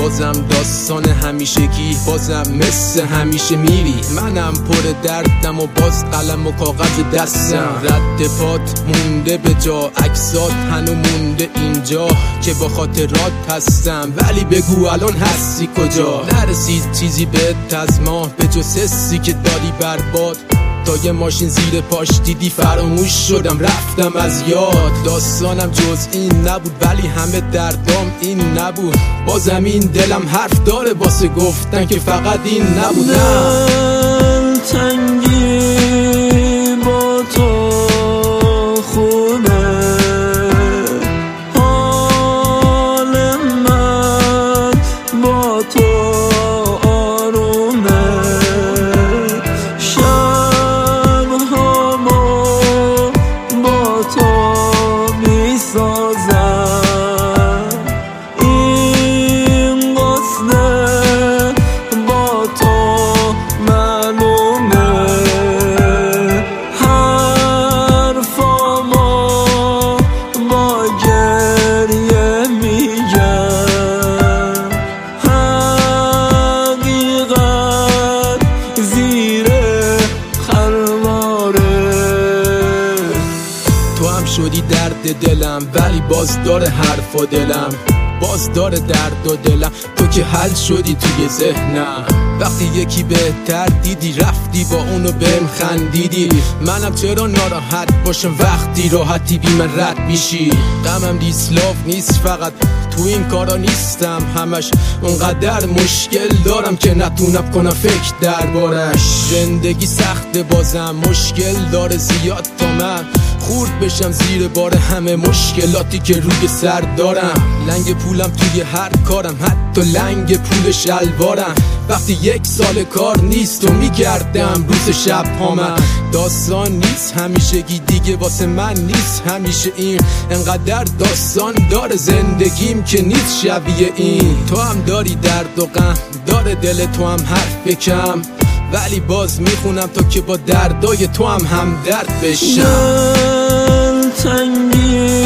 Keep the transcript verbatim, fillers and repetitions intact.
بازم داستان همیشگی، بازم مثل همیشه میری. منم پر دردم و باز قلم و کاغذ دستم. رد پات مونده به جا، عکسات هنو مونده اینجا که با خاطرات هستم. ولی بگو الان هستی کجا؟ نرسید چیزی بهت از ما به جز حسی که داری برباد. تا یه ماشین زیر پاش دیدی فراموش شدم، رفتم از یاد. داستانم جز این نبود ولی همه دردام این نبود. بازم این دلم حرف داره واسه گفتن که فقط این نبود. دل تنگی با تو خونه، حال من با تو آرومه. این قصه با تو معلومه، حرفامو با گریه میگم. حقیقت زیر خرواره. تو هم شدی درد دلم ولی باز داره حرف و دلم، باز داره درد و دلم. تو که حل شدی توی ذهنم. وقتی یکی بهتر دیدی رفتی با اونو بهم خندیدی. منم چرا ناراحت باشم وقتی راحتی بی من رد میشی؟ غمم دیسلاف نیست فقط تو این کارا نیستم همش. اونقدر مشکل دارم که نتونم کنم فکر دربارش. زندگی سخته بازم مشکل داره زیاد تا من خورد بشم زیر بار همه مشکلاتی که روی سر دارم. لنگ پولم توی هر کارم، حتی لنگ پول شلوارم. وقتی یک سال کار نیست و میگردم روز شب ها من. داستان نیست همیشگی دیگه واسه من نیست همیشه این. انقدر داستان داره زندگیم که نیست شبیه این. تو هم داری درد و غم، داره دل تو هم حرف بکم، ولی باز میخونم تا که با دردای تو هم همدرد بشم. دل تنگی